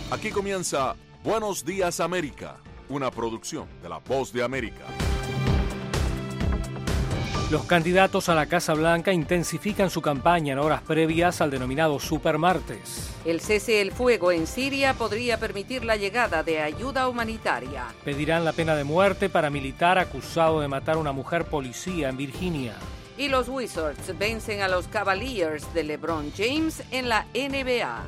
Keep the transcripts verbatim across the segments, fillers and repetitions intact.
Aquí comienza Buenos Días América, una producción de La Voz de América. Los candidatos a la Casa Blanca intensifican su campaña en horas previas al denominado Supermartes. El cese el fuego en Siria podría permitir la llegada de ayuda humanitaria. Pedirán la pena de muerte para militar acusado de matar a una mujer policía en Virginia. Y los Wizards vencen a los Cavaliers de LeBron James en la N B A.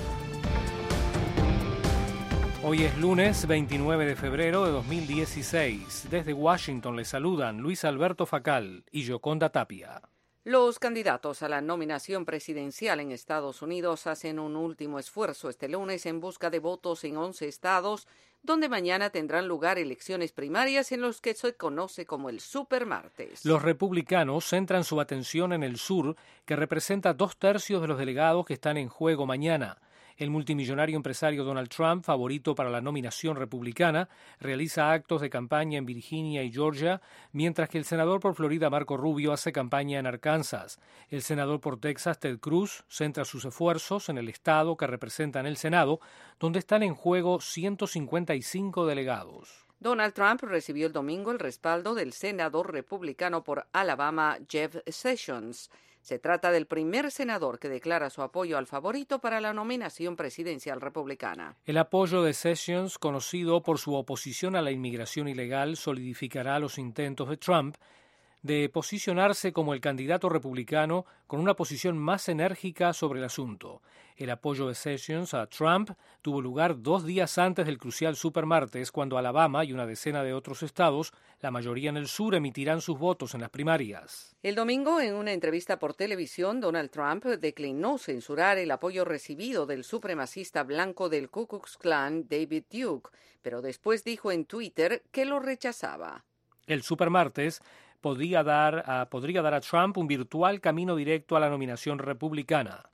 Hoy es lunes veintinueve de febrero de dos mil dieciséis. Desde Washington les saludan Luis Alberto Facal y Yoconda Tapia. Los candidatos a la nominación presidencial en Estados Unidos hacen un último esfuerzo este lunes en busca de votos en once estados, donde mañana tendrán lugar elecciones primarias en los que se conoce como el Supermartes. Los republicanos centran su atención en el sur, que representa dos tercios de los delegados que están en juego mañana. El multimillonario empresario Donald Trump, favorito para la nominación republicana, realiza actos de campaña en Virginia y Georgia, mientras que el senador por Florida, Marco Rubio, hace campaña en Arkansas. El senador por Texas, Ted Cruz, centra sus esfuerzos en el estado que representa en el Senado, donde están en juego ciento cincuenta y cinco delegados. Donald Trump recibió el domingo el respaldo del senador republicano por Alabama, Jeff Sessions. Se trata del primer senador que declara su apoyo al favorito para la nominación presidencial republicana. El apoyo de Sessions, conocido por su oposición a la inmigración ilegal, solidificará los intentos de Trump de posicionarse como el candidato republicano con una posición más enérgica sobre el asunto. El apoyo de Sessions a Trump tuvo lugar dos días antes del crucial Supermartes, cuando Alabama y una decena de otros estados, la mayoría en el sur, emitirán sus votos en las primarias. El domingo, en una entrevista por televisión, Donald Trump declinó censurar el apoyo recibido del supremacista blanco del Ku Klux Klan, David Duke, pero después dijo en Twitter que lo rechazaba. El Supermartes podría dar a, podría dar a Trump un virtual camino directo a la nominación republicana.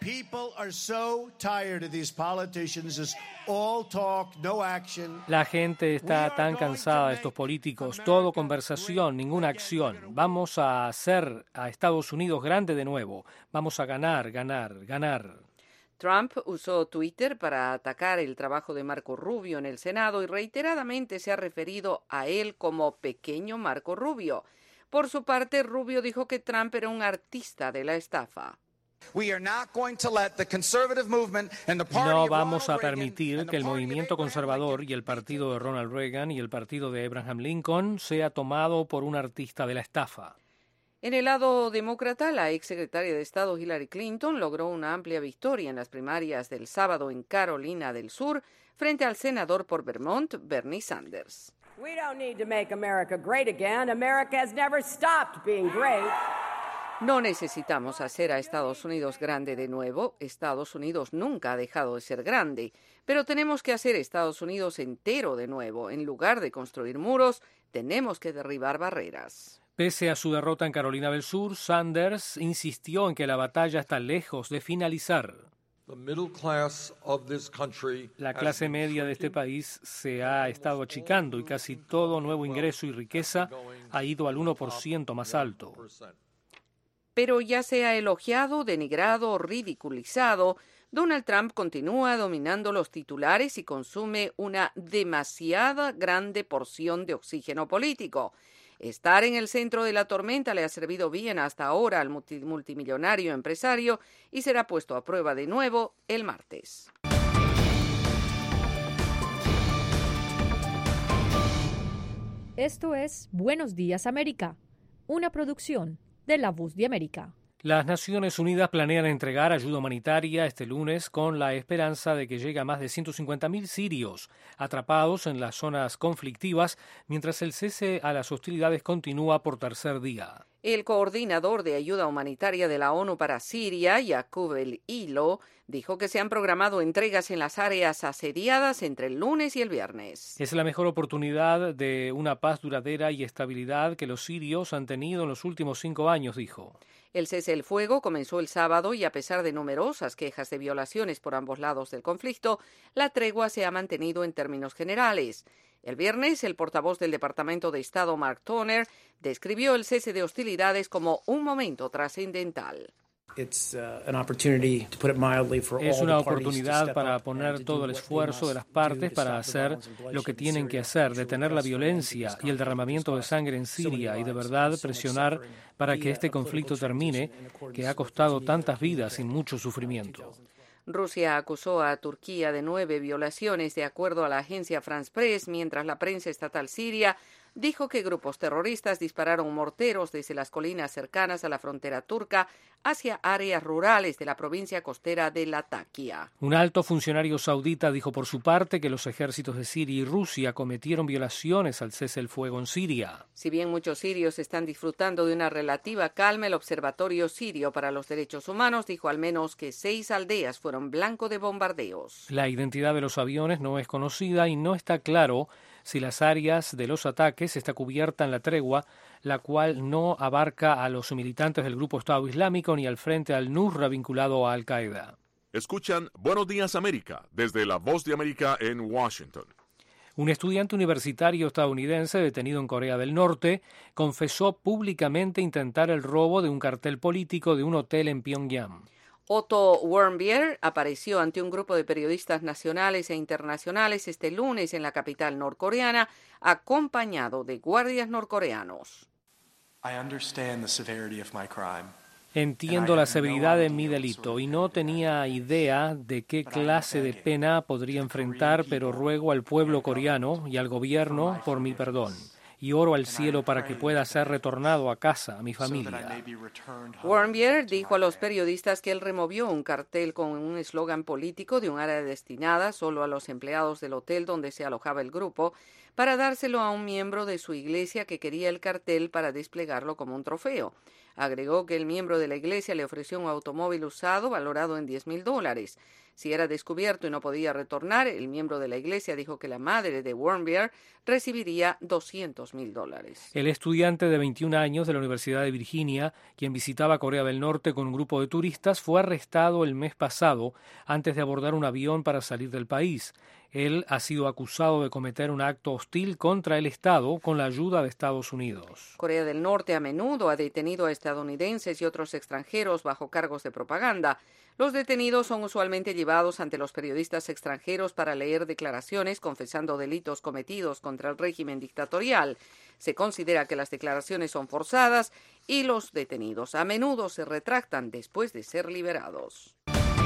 La gente está tan cansada de estos políticos, todo conversación, ninguna acción. Vamos a hacer a Estados Unidos grande de nuevo. Vamos a ganar, ganar, ganar. Trump usó Twitter para atacar el trabajo de Marco Rubio en el Senado y reiteradamente se ha referido a él como pequeño Marco Rubio. Por su parte, Rubio dijo que Trump era un artista de la estafa. No vamos a permitir que el movimiento conservador y el partido de Ronald Reagan y el partido de Abraham Lincoln sea tomado por un artista de la estafa. En el lado demócrata, la exsecretaria de Estado Hillary Clinton logró una amplia victoria en las primarias del sábado en Carolina del Sur frente al senador por Vermont, Bernie Sanders. We don't need to make America great again. America has never stopped being great. No necesitamos hacer a Estados Unidos grande de nuevo. Estados Unidos nunca ha dejado de ser grande. Pero tenemos que hacer Estados Unidos entero de nuevo. En lugar de construir muros, tenemos que derribar barreras. Pese a su derrota en Carolina del Sur, Sanders insistió en que la batalla está lejos de finalizar. La clase media de este país se ha estado achicando y casi todo nuevo ingreso y riqueza ha ido al uno por ciento más alto. Pero ya sea elogiado, denigrado o ridiculizado, Donald Trump continúa dominando los titulares y consume una demasiada grande porción de oxígeno político. Estar en el centro de la tormenta le ha servido bien hasta ahora al multimillonario empresario y será puesto a prueba de nuevo el martes. Esto es Buenos Días América, una producción de La Voz de América. Las Naciones Unidas planean entregar ayuda humanitaria este lunes con la esperanza de que llegue a más de ciento cincuenta mil sirios atrapados en las zonas conflictivas mientras el cese a las hostilidades continúa por tercer día. El coordinador de ayuda humanitaria de la ONU para Siria, Yaqub El Hilo, dijo que se han programado entregas en las áreas asediadas entre el lunes y el viernes. Es la mejor oportunidad de una paz duradera y estabilidad que los sirios han tenido en los últimos cinco años, dijo. El cese el fuego comenzó el sábado y a pesar de numerosas quejas de violaciones por ambos lados del conflicto, la tregua se ha mantenido en términos generales. El viernes, el portavoz del Departamento de Estado, Mark Toner, describió el cese de hostilidades como un momento trascendental. Es una oportunidad para poner todo el esfuerzo de las partes para hacer lo que tienen que hacer, detener la violencia y el derramamiento de sangre en Siria y de verdad presionar para que este conflicto termine, que ha costado tantas vidas y mucho sufrimiento. Rusia acusó a Turquía de nueve violaciones de acuerdo a la agencia France Press, mientras la prensa estatal siria dijo que grupos terroristas dispararon morteros desde las colinas cercanas a la frontera turca hacia áreas rurales de la provincia costera de Latakia. Un alto funcionario saudita dijo por su parte que los ejércitos de Siria y Rusia cometieron violaciones al cese el fuego en Siria. Si bien muchos sirios están disfrutando de una relativa calma, el Observatorio Sirio para los Derechos Humanos dijo al menos que seis aldeas fueron blanco de bombardeos. La identidad de los aviones no es conocida y no está claro si las áreas de los ataques está cubierta en la tregua, la cual no abarca a los militantes del grupo Estado Islámico ni al frente al-Nusra vinculado a Al-Qaeda. Escuchan Buenos Días América desde La Voz de América en Washington. Un estudiante universitario estadounidense detenido en Corea del Norte confesó públicamente intentar el robo de un cartel político de un hotel en Pyongyang. Otto Warmbier apareció ante un grupo de periodistas nacionales e internacionales este lunes en la capital norcoreana, acompañado de guardias norcoreanos. Entiendo la severidad de mi delito y no tenía idea de qué clase de pena podría enfrentar, pero ruego al pueblo coreano y al gobierno por mi perdón. Y oro al cielo para que pueda ser retornado a casa, a mi familia. Warmbier dijo a los periodistas que él removió un cartel con un eslogan político de un área destinada solo a los empleados del hotel donde se alojaba el grupo, para dárselo a un miembro de su iglesia que quería el cartel para desplegarlo como un trofeo. Agregó que el miembro de la iglesia le ofreció un automóvil usado valorado en diez mil dólares. Si era descubierto y no podía retornar, el miembro de la iglesia dijo que la madre de Warmbier recibiría doscientos mil dólares. El estudiante de veintiún años de la Universidad de Virginia, quien visitaba Corea del Norte con un grupo de turistas, fue arrestado el mes pasado antes de abordar un avión para salir del país. Él ha sido acusado de cometer un acto hostil contra el Estado con la ayuda de Estados Unidos. Corea del Norte a menudo ha detenido a estadounidenses y otros extranjeros bajo cargos de propaganda. Los detenidos son usualmente llevados ante los periodistas extranjeros para leer declaraciones confesando delitos cometidos contra el régimen dictatorial. Se considera que las declaraciones son forzadas y los detenidos a menudo se retractan después de ser liberados.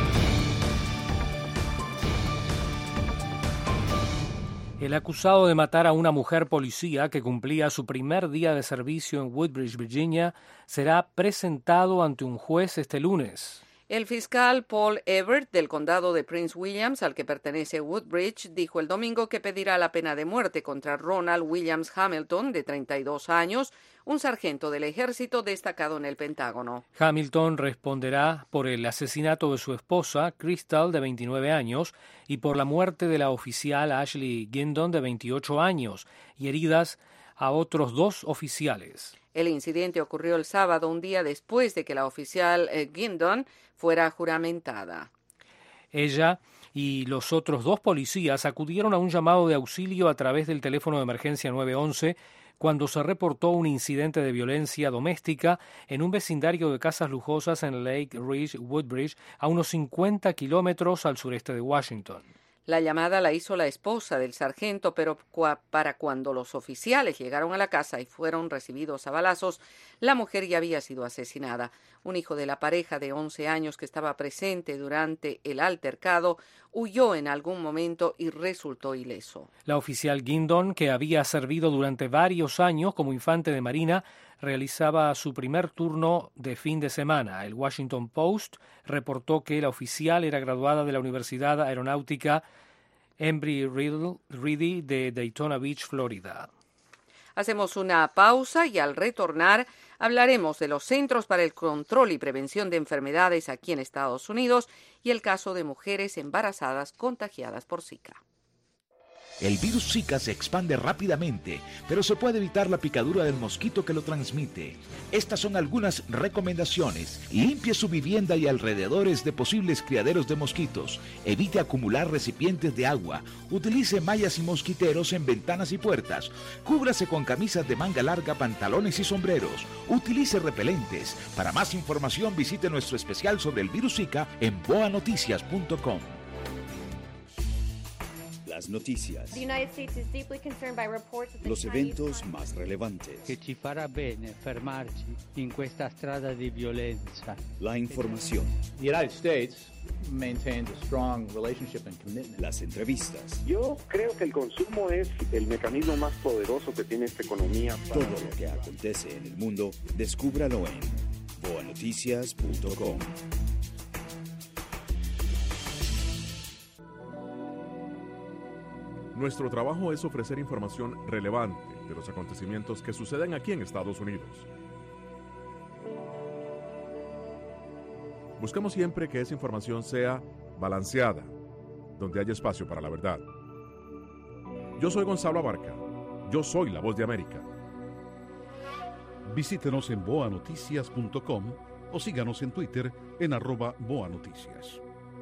El acusado de matar a una mujer policía que cumplía su primer día de servicio en Woodbridge, Virginia, será presentado ante un juez este lunes. El fiscal Paul Everett del condado de Prince William, al que pertenece Woodbridge, dijo el domingo que pedirá la pena de muerte contra Ronald Williams Hamilton, de treinta y dos años, un sargento del ejército destacado en el Pentágono. Hamilton responderá por el asesinato de su esposa, Crystal, de veintinueve años, y por la muerte de la oficial Ashley Guindon, de veintiocho años, y heridas a otros dos oficiales. El incidente ocurrió el sábado, un día después de que la oficial eh, Guindon fuera juramentada. Ella y los otros dos policías acudieron a un llamado de auxilio a través del teléfono de emergencia nueve once cuando se reportó un incidente de violencia doméstica en un vecindario de casas lujosas en Lake Ridge, Woodbridge, a unos cincuenta kilómetros al sureste de Washington. La llamada la hizo la esposa del sargento, pero cua- para cuando los oficiales llegaron a la casa y fueron recibidos a balazos, la mujer ya había sido asesinada. Un hijo de la pareja de once años que estaba presente durante el altercado huyó en algún momento y resultó ileso. La oficial Guindon, que había servido durante varios años como infante de marina, realizaba su primer turno de fin de semana. El Washington Post reportó que la oficial era graduada de la Universidad Aeronáutica Embry-Riddle de Daytona Beach, Florida. Hacemos una pausa y al retornar hablaremos de los Centros para el Control y Prevención de Enfermedades aquí en Estados Unidos y el caso de mujeres embarazadas contagiadas por Zika. El virus Zika se expande rápidamente, pero se puede evitar la picadura del mosquito que lo transmite. Estas son algunas recomendaciones. Limpie su vivienda y alrededores de posibles criaderos de mosquitos. Evite acumular recipientes de agua. Utilice mallas y mosquiteros en ventanas y puertas. Cúbrase con camisas de manga larga, pantalones y sombreros. Utilice repelentes. Para más información visite nuestro especial sobre el virus Zika en boa noticias punto com. Las noticias, los eventos más relevantes, che ci farà bene fermarci in questa strada di violenza. La información, The United States maintains a strong relationship and commitment. Las entrevistas. Yo creo que el consumo es el mecanismo más poderoso que tiene esta economía. Para... Todo lo que acontece en el mundo, descúbralo en boa noticias punto com. Nuestro trabajo es ofrecer información relevante de los acontecimientos que suceden aquí en Estados Unidos. Buscamos siempre que esa información sea balanceada, donde haya espacio para la verdad. Yo soy Gonzalo Abarca. Yo soy la voz de América. Visítenos en boa noticias punto com o síganos en Twitter en arroba boanoticias.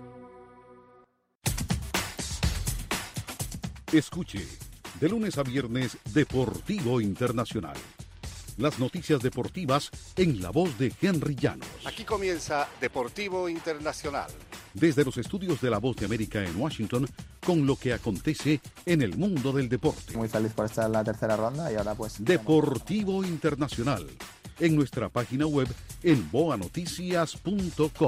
Escuche, de lunes a viernes, Deportivo Internacional. Las noticias deportivas en la voz de Henry Llanos. Aquí comienza Deportivo Internacional. Desde los estudios de La Voz de América en Washington, con lo que acontece en el mundo del deporte. Muy feliz por estar en la tercera ronda y ahora pues... Deportivo Internacional, en nuestra página web en boa noticias punto com.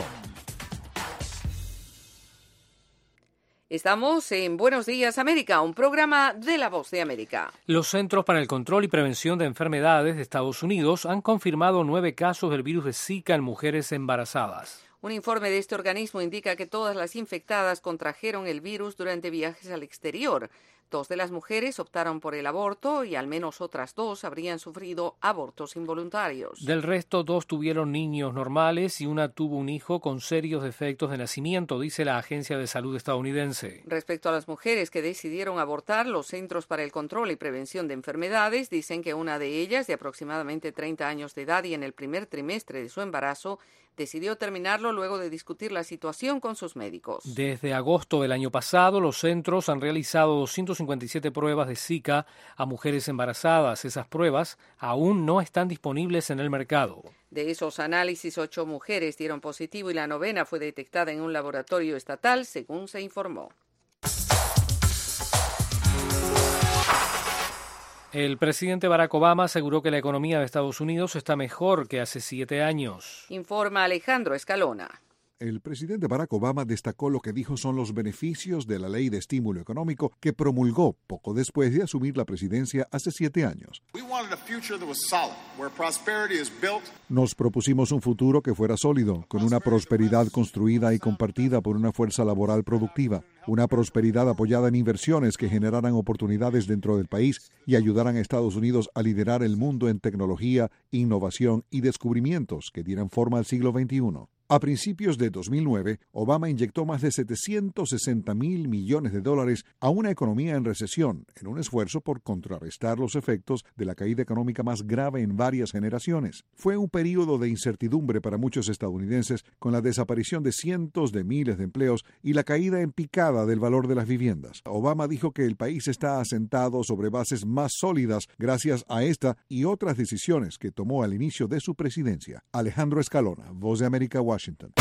Estamos en Buenos Días América, un programa de La Voz de América. Los Centros para el Control y Prevención de Enfermedades de Estados Unidos han confirmado nueve casos del virus de Zika en mujeres embarazadas. Un informe de este organismo indica que todas las infectadas contrajeron el virus durante viajes al exterior. Dos de las mujeres optaron por el aborto y al menos otras dos habrían sufrido abortos involuntarios. Del resto, dos tuvieron niños normales y una tuvo un hijo con serios defectos de nacimiento, dice la Agencia de Salud estadounidense. Respecto a las mujeres que decidieron abortar, los Centros para el Control y Prevención de Enfermedades dicen que una de ellas, de aproximadamente treinta años de edad y en el primer trimestre de su embarazo, decidió terminarlo luego de discutir la situación con sus médicos. Desde agosto del año pasado, los centros han realizado doscientas cincuenta y siete pruebas de Zika a mujeres embarazadas. Esas pruebas aún no están disponibles en el mercado. De esos análisis, ocho mujeres dieron positivo y la novena fue detectada en un laboratorio estatal, según se informó. El presidente Barack Obama aseguró que la economía de Estados Unidos está mejor que hace siete años. Informa Alejandro Escalona. El presidente Barack Obama destacó lo que dijo son los beneficios de la ley de estímulo económico que promulgó poco después de asumir la presidencia hace siete años. Nos propusimos un futuro que fuera sólido, con una prosperidad construida y compartida por una fuerza laboral productiva, una prosperidad apoyada en inversiones que generaran oportunidades dentro del país y ayudaran a Estados Unidos a liderar el mundo en tecnología, innovación y descubrimientos que dieran forma al siglo veintiuno. A principios de dos mil nueve, Obama inyectó más de setecientos sesenta mil millones de dólares a una economía en recesión, en un esfuerzo por contrarrestar los efectos de la caída económica más grave en varias generaciones. Fue un período de incertidumbre para muchos estadounidenses, con la desaparición de cientos de miles de empleos y la caída en picada del valor de las viviendas. Obama dijo que el país está asentado sobre bases más sólidas gracias a esta y otras decisiones que tomó al inicio de su presidencia. Alejandro Escalona, Voz de América, Washington.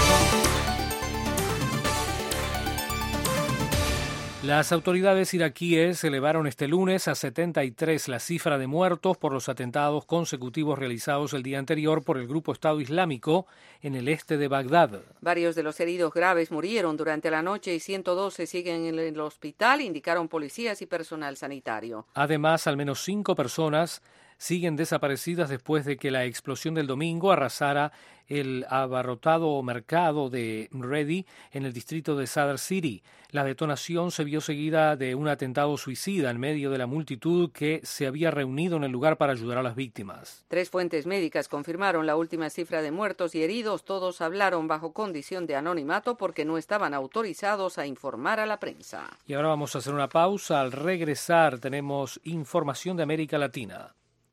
Las autoridades iraquíes elevaron este lunes a setenta y tres la cifra de muertos por los atentados consecutivos realizados el día anterior por el grupo Estado Islámico en el este de Bagdad. Varios de los heridos graves murieron durante la noche y ciento doce siguen en el hospital, indicaron policías y personal sanitario. Además, al menos cinco personas siguen desaparecidas después de que la explosión del domingo arrasara el abarrotado mercado de Ready en el distrito de Sadr City. La detonación se vio seguida de un atentado suicida en medio de la multitud que se había reunido en el lugar para ayudar a las víctimas. Tres fuentes médicas confirmaron la última cifra de muertos y heridos. Todos hablaron bajo condición de anonimato porque no estaban autorizados a informar a la prensa. Y ahora vamos a hacer una pausa. Al regresar tenemos información de América Latina.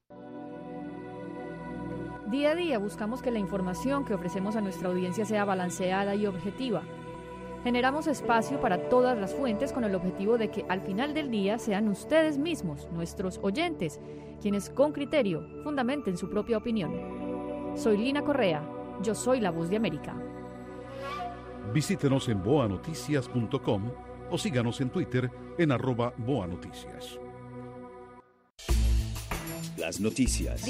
Día a día buscamos que la información que ofrecemos a nuestra audiencia sea balanceada y objetiva. Generamos espacio para todas las fuentes con el objetivo de que al final del día sean ustedes mismos, nuestros oyentes, quienes con criterio fundamenten su propia opinión. Soy Lina Correa, yo soy la Voz de América. Visítenos en boa noticias punto com o síganos en Twitter en arroba boanoticias. Las noticias,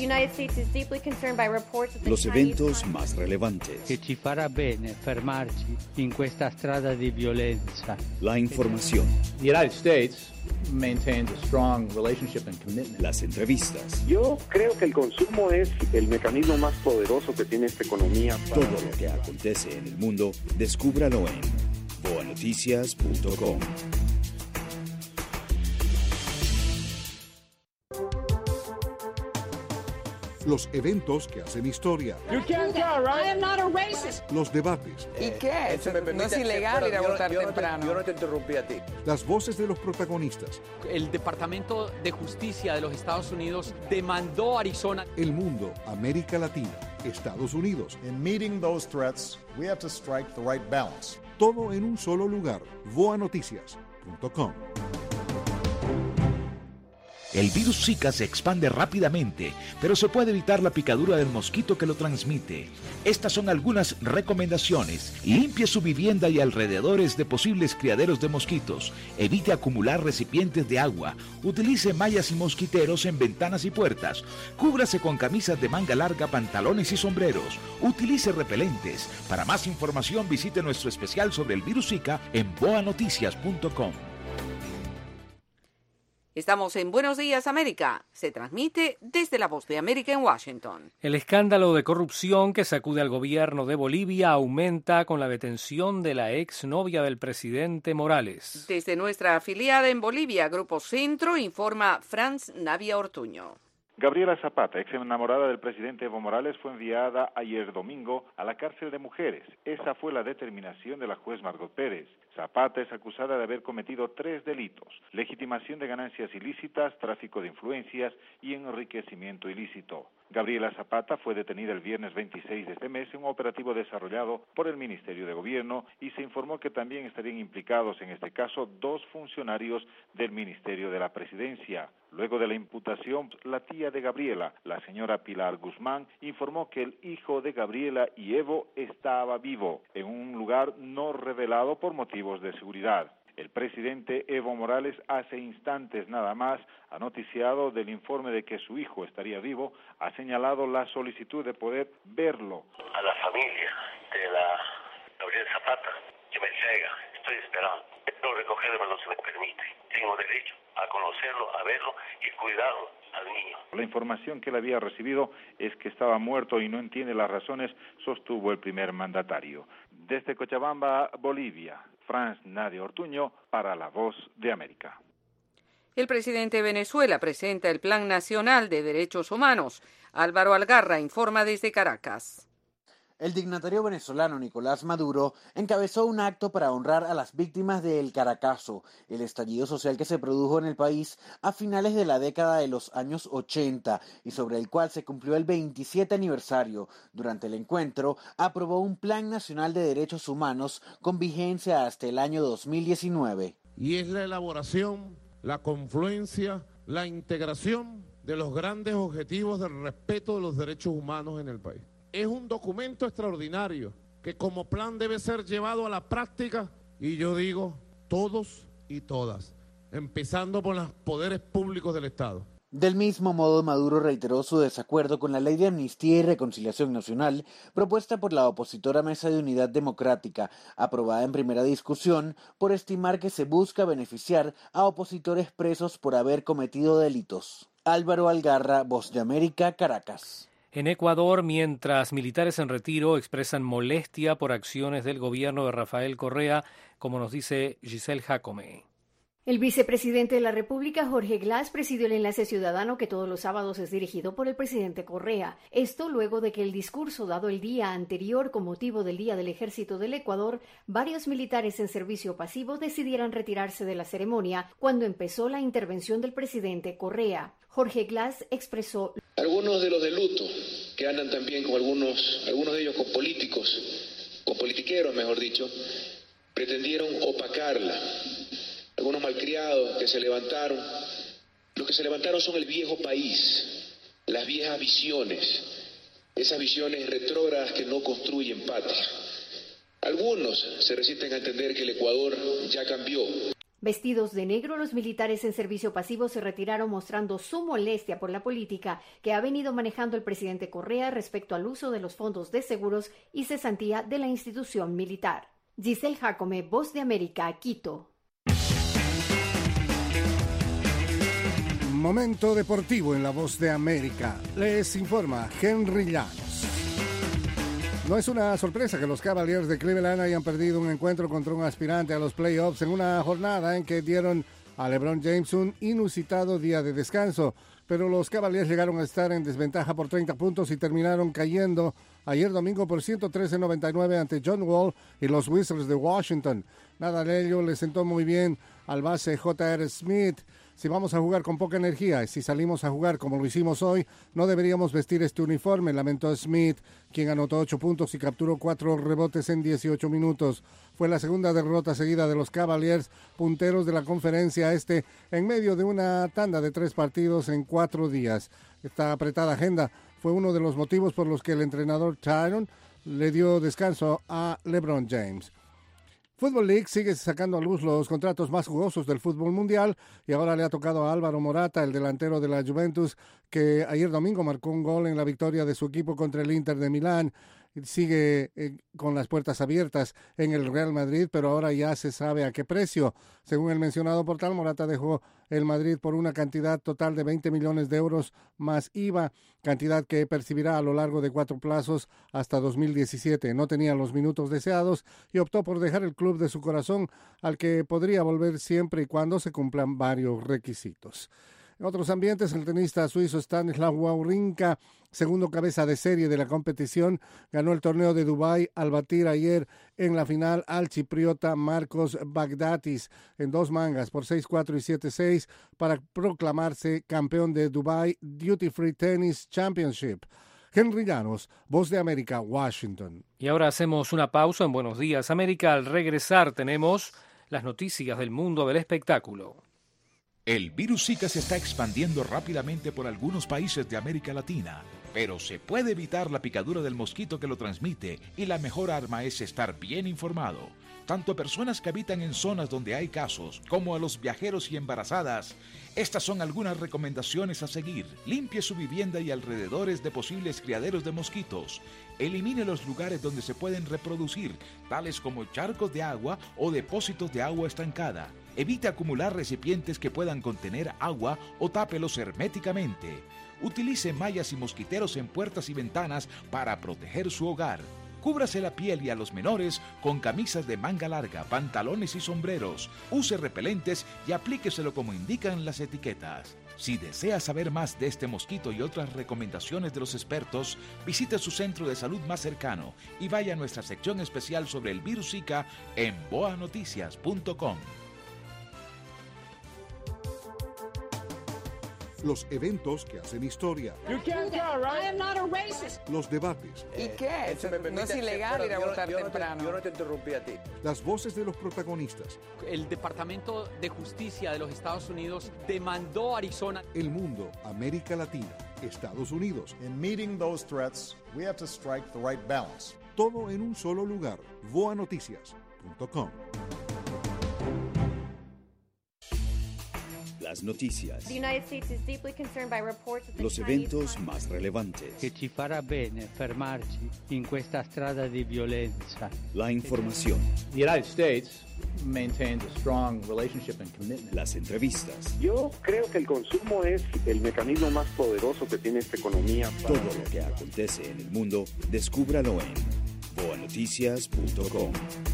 los eventos más relevantes, che ci farà bene fermarci in questa strada di violenza. La información, The United States maintains a strong relationship and commitment. Las entrevistas. Yo creo que el consumo es el mecanismo más poderoso que tiene esta economía. Todo lo que acontece en el mundo, descúbralo en boa noticias punto com. Los eventos que hacen historia. You can't go, right? I am not a racist. Los debates. ¿Y qué? Eh, me no es ilegal ir a votar yo, yo temprano. No te, yo no te interrumpí a ti. Las voces de los protagonistas. El Departamento de Justicia de los Estados Unidos demandó a Arizona. El mundo, América Latina, Estados Unidos. In meeting those threats, we have to strike the right balance. Todo en un solo lugar. boa noticias punto com. El virus Zika se expande rápidamente, pero se puede evitar la picadura del mosquito que lo transmite. Estas son algunas recomendaciones. Limpie su vivienda y alrededores de posibles criaderos de mosquitos. Evite acumular recipientes de agua. Utilice mallas y mosquiteros en ventanas y puertas. Cúbrase con camisas de manga larga, pantalones y sombreros. Utilice repelentes. Para más información visite nuestro especial sobre el virus Zika en boa noticias punto com. Estamos en Buenos Días América. Se transmite desde la Voz de América en Washington. El escándalo de corrupción que sacude al gobierno de Bolivia aumenta con la detención de la exnovia del presidente Morales. Desde nuestra afiliada en Bolivia, Grupo Centro, informa Franz Navia Ortuño. Gabriela Zapata, ex enamorada del presidente Evo Morales, fue enviada ayer domingo a la cárcel de mujeres. Esa fue la determinación de la juez Margot Pérez. Zapata es acusada de haber cometido tres delitos: legitimación de ganancias ilícitas, tráfico de influencias y enriquecimiento ilícito. Gabriela Zapata fue detenida el viernes veintiséis de este mes en un operativo desarrollado por el Ministerio de Gobierno y se informó que también estarían implicados en este caso dos funcionarios del Ministerio de la Presidencia. Luego de la imputación, la tía de Gabriela, la señora Pilar Guzmán, informó que el hijo de Gabriela y Evo estaba vivo en un lugar no revelado por motivos de seguridad. El presidente Evo Morales hace instantes nada más ha noticiado del informe de que su hijo estaría vivo, ha señalado la solicitud de poder verlo. A la familia de la Gabriela Zapata, que me entrega, estoy esperando, pero recogerlo no se me permite. Tengo derecho a conocerlo, a verlo y cuidarlo al niño. La información que él había recibido es que estaba muerto y no entiende las razones, sostuvo el primer mandatario. Desde Cochabamba, Bolivia, Franz Nadia Ortuño para La Voz de América. El presidente de Venezuela presenta el Plan Nacional de Derechos Humanos. Álvaro Algarra informa desde Caracas. El dignatario venezolano Nicolás Maduro encabezó un acto para honrar a las víctimas de El Caracazo, el estallido social que se produjo en el país a finales de la década de los años ochenta y sobre el cual se cumplió el veintisiete aniversario. Durante el encuentro, aprobó un Plan Nacional de Derechos Humanos con vigencia hasta el año dos mil diecinueve. Y es la elaboración, la confluencia, la integración de los grandes objetivos del respeto de los derechos humanos en el país. Es un documento extraordinario que como plan debe ser llevado a la práctica y yo digo todos y todas, empezando por los poderes públicos del Estado. Del mismo modo, Maduro reiteró su desacuerdo con la Ley de Amnistía y Reconciliación Nacional propuesta por la opositora Mesa de Unidad Democrática, aprobada en primera discusión por estimar que se busca beneficiar a opositores presos por haber cometido delitos. Álvaro Algarra, Voz de América, Caracas. En Ecuador, mientras militares en retiro expresan molestia por acciones del gobierno de Rafael Correa, como nos dice Giselle Jacome. El vicepresidente de la República, Jorge Glass, presidió el enlace ciudadano que todos los sábados es dirigido por el presidente Correa. Esto luego de que el discurso dado el día anterior con motivo del Día del Ejército del Ecuador, varios militares en servicio pasivo decidieran retirarse de la ceremonia cuando empezó la intervención del presidente Correa. Jorge Glass expresó: algunos de los de luto, que andan también con algunos, algunos de ellos con políticos, con politiqueros mejor dicho, pretendieron opacarla. Algunos malcriados que se levantaron, los que se levantaron son el viejo país, las viejas visiones, esas visiones retrógradas que no construyen patria. Algunos se resisten a entender que el Ecuador ya cambió. Vestidos de negro, los militares en servicio pasivo se retiraron mostrando su molestia por la política que ha venido manejando el presidente Correa respecto al uso de los fondos de seguros y cesantía de la institución militar. Giselle Jacome, Voz de América, Quito. Momento deportivo en La Voz de América. Les informa Henry Llanos. No es una sorpresa que los Cavaliers de Cleveland hayan perdido un encuentro contra un aspirante a los playoffs en una jornada en que dieron a LeBron James un inusitado día de descanso. Pero los Cavaliers llegaron a estar en desventaja por treinta puntos y terminaron cayendo ayer domingo por ciento trece a noventa y nueve ante John Wall y los Wizards de Washington. Nada de ello le sentó muy bien al base J R. Smith. Si vamos a jugar con poca energía y si salimos a jugar como lo hicimos hoy, no deberíamos vestir este uniforme, lamentó Smith, quien anotó ocho puntos y capturó cuatro rebotes en dieciocho minutos. Fue la segunda derrota seguida de los Cavaliers, punteros de la conferencia este, en medio de una tanda de tres partidos en cuatro días. Esta apretada agenda fue uno de los motivos por los que el entrenador Tyron le dio descanso a LeBron James. Football League sigue sacando a luz los contratos más jugosos del fútbol mundial y ahora le ha tocado a Álvaro Morata, el delantero de la Juventus, que ayer domingo marcó un gol en la victoria de su equipo contra el Inter de Milán. Sigue eh, con las puertas abiertas en el Real Madrid, pero ahora ya se sabe a qué precio. Según el mencionado portal, Morata dejó el Madrid por una cantidad total de veinte millones de euros más I V A, cantidad que percibirá a lo largo de cuatro plazos hasta dos mil diecisiete. No tenía los minutos deseados y optó por dejar el club de su corazón, al que podría volver siempre y cuando se cumplan varios requisitos. En otros ambientes, el tenista suizo Stanislav Wawrinka, segundo cabeza de serie de la competición, ganó el torneo de Dubái al batir ayer en la final al chipriota Marcos Baghdatis en dos mangas por seis cuatro y siete seis para proclamarse campeón de Dubai Duty Free Tennis Championship. Henry Llanos, Voz de América, Washington. Y ahora hacemos una pausa en Buenos Días América. Al regresar tenemos las noticias del mundo del espectáculo. El virus Zika se está expandiendo rápidamente por algunos países de América Latina, pero se puede evitar la picadura del mosquito que lo transmite y la mejor arma es estar bien informado. Tanto a personas que habitan en zonas donde hay casos como a los viajeros y embarazadas. Estas son algunas recomendaciones a seguir. Limpie su vivienda y alrededores de posibles criaderos de mosquitos. Elimine los lugares donde se pueden reproducir, tales como charcos de agua o depósitos de agua estancada. Evite acumular recipientes que puedan contener agua o tápelos herméticamente. Utilice mallas y mosquiteros en puertas y ventanas para proteger su hogar. Cúbrase la piel y a los menores con camisas de manga larga, pantalones y sombreros. Use repelentes y aplíqueselo como indican las etiquetas. Si desea saber más de este mosquito y otras recomendaciones de los expertos, visite su centro de salud más cercano y vaya a nuestra sección especial sobre el virus Zika en boa noticias punto com. Los eventos que hacen historia. You can't go, right? I am not a racist. Los debates. ¿Y qué? Eh, me no es ilegal ir a votar yo, yo temprano. No te, yo no te interrumpí a ti. Las voces de los protagonistas. El Departamento de Justicia de los Estados Unidos demandó a Arizona. El mundo, América Latina, Estados Unidos. In meeting those threats, we have to strike the right balance. Todo en un solo lugar. boa noticias punto com. Las noticias. Los eventos más relevantes. Che ci farà bene fermarci in questa strada di violenza. La información. The United States maintains a strong relationship and commitment. Las entrevistas. Yo creo que el consumo es el mecanismo más poderoso que tiene esta economía. Para... Todo lo que acontece en el mundo, descúbralo en boa noticias punto com.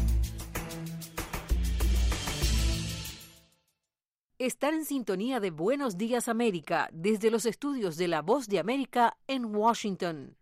Están en sintonía de Buenos Días América desde los estudios de La Voz de América en Washington.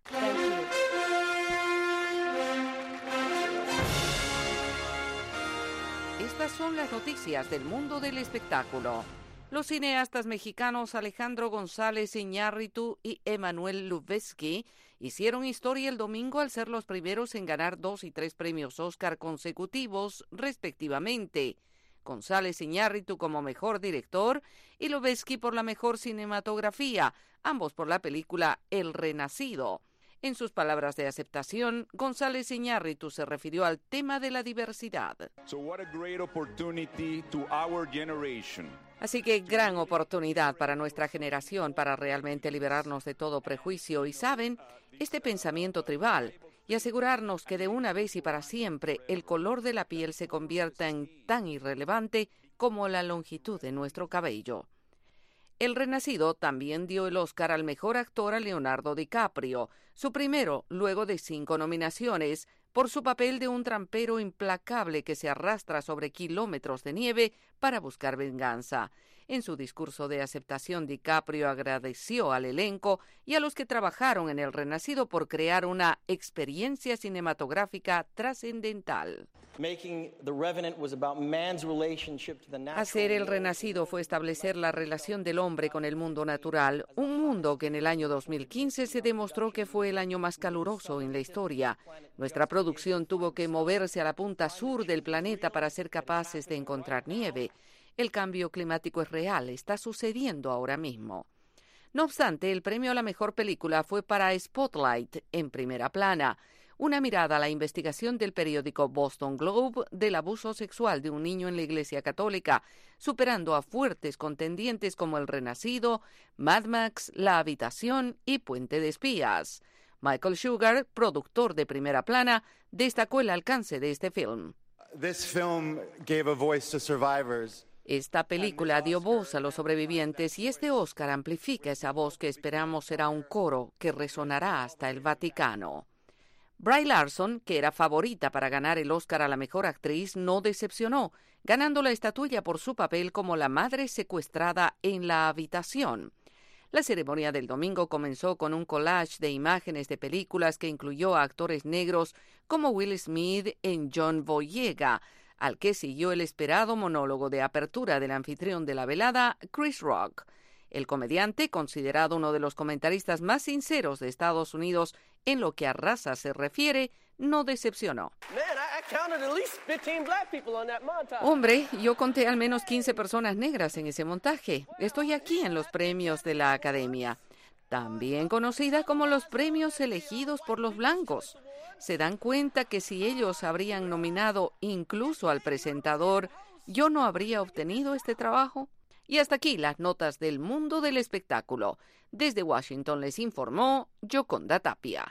Estas son las noticias del mundo del espectáculo. Los cineastas mexicanos Alejandro González Iñárritu y Emmanuel Lubezki hicieron historia el domingo al ser los primeros en ganar dos y tres premios Oscar consecutivos, respectivamente. González Iñárritu como mejor director y Lubezki por la mejor cinematografía, ambos por la película El Renacido. En sus palabras de aceptación, González Iñárritu se refirió al tema de la diversidad. So what a great opportunity to our generation. Así que gran oportunidad para nuestra generación para realmente liberarnos de todo prejuicio y, ¿saben?, este pensamiento tribal y asegurarnos que de una vez y para siempre el color de la piel se convierta en tan irrelevante como la longitud de nuestro cabello. El Renacido también dio el Oscar al mejor actor a Leonardo DiCaprio, su primero luego de cinco nominaciones, por su papel de un trampero implacable que se arrastra sobre kilómetros de nieve para buscar venganza. En su discurso de aceptación, DiCaprio agradeció al elenco y a los que trabajaron en El Renacido por crear una experiencia cinematográfica trascendental. Hacer El Renacido fue establecer la relación del hombre con el mundo natural, un mundo que en el año dos mil quince se demostró que fue el año más caluroso en la historia. Nuestra producción tuvo que moverse a la punta sur del planeta para ser capaces de encontrar nieve. El cambio climático es real, está sucediendo ahora mismo. No obstante, el premio a la mejor película fue para Spotlight, en primera plana, una mirada a la investigación del periódico Boston Globe del abuso sexual de un niño en la Iglesia Católica, superando a fuertes contendientes como El Renacido, Mad Max, La Habitación y Puente de Espías. Michael Sugar, productor de Primera Plana, destacó el alcance de este film. This film gave a voice to survivors. Esta película dio voz a los sobrevivientes y este Oscar amplifica esa voz que esperamos será un coro que resonará hasta el Vaticano. Brie Larson, que era favorita para ganar el Oscar a la mejor actriz, no decepcionó, ganando la estatuilla por su papel como la madre secuestrada en La Habitación. La ceremonia del domingo comenzó con un collage de imágenes de películas que incluyó a actores negros como Will Smith en John Boyega, al que siguió el esperado monólogo de apertura del anfitrión de la velada, Chris Rock. El comediante, considerado uno de los comentaristas más sinceros de Estados Unidos en lo que a raza se refiere, no decepcionó. Hombre, yo conté al menos quince personas negras en ese montaje. Estoy aquí en los premios de la Academia, también conocida como los premios elegidos por los blancos. ¿Se dan cuenta que si ellos habrían nominado incluso al presentador, yo no habría obtenido este trabajo? Y hasta aquí las notas del mundo del espectáculo. Desde Washington les informó Yoconda Tapia.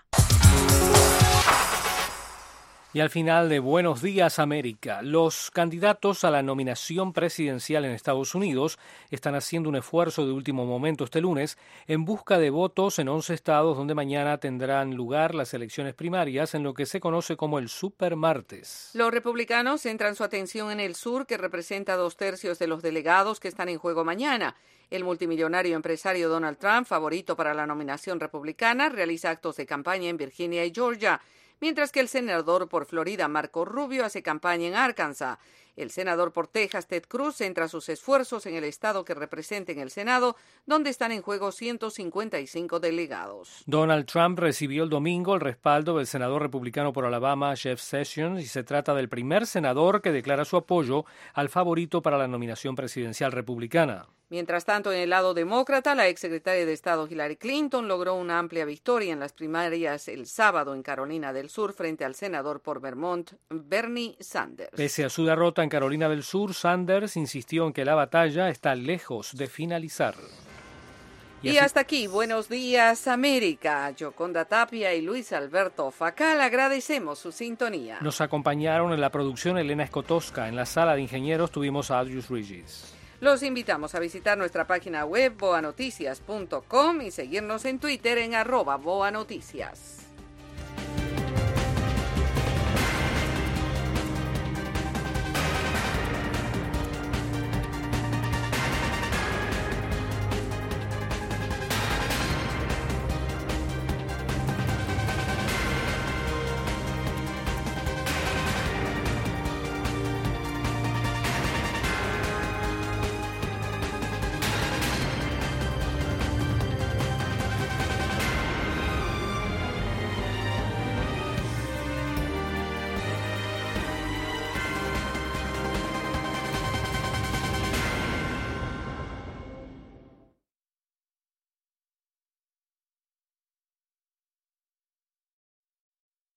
Y al final de Buenos Días América, los candidatos a la nominación presidencial en Estados Unidos están haciendo un esfuerzo de último momento este lunes en busca de votos en once estados donde mañana tendrán lugar las elecciones primarias en lo que se conoce como el Supermartes. Los republicanos centran su atención en el sur, que representa dos tercios de los delegados que están en juego mañana. El multimillonario empresario Donald Trump, favorito para la nominación republicana, realiza actos de campaña en Virginia y Georgia, mientras que el senador por Florida, Marco Rubio, hace campaña en Arkansas. El senador por Texas, Ted Cruz, centra sus esfuerzos en el estado que representa en el Senado, donde están en juego ciento cincuenta y cinco delegados. Donald Trump recibió el domingo el respaldo del senador republicano por Alabama, Jeff Sessions, y se trata del primer senador que declara su apoyo al favorito para la nominación presidencial republicana. Mientras tanto, en el lado demócrata, la exsecretaria de Estado Hillary Clinton logró una amplia victoria en las primarias el sábado en Carolina del Sur frente al senador por Vermont, Bernie Sanders. Pese a su derrota en Carolina del Sur, Sanders insistió en que la batalla está lejos de finalizar. Y, y hasta aquí, Buenos Días América. Yoconda Tapia y Luis Alberto Facal agradecemos su sintonía. Nos acompañaron en la producción Elena Escotosca. En la sala de ingenieros tuvimos a Adrius Regis. Los invitamos a visitar nuestra página web boa noticias punto com y seguirnos en Twitter en arroba boanoticias.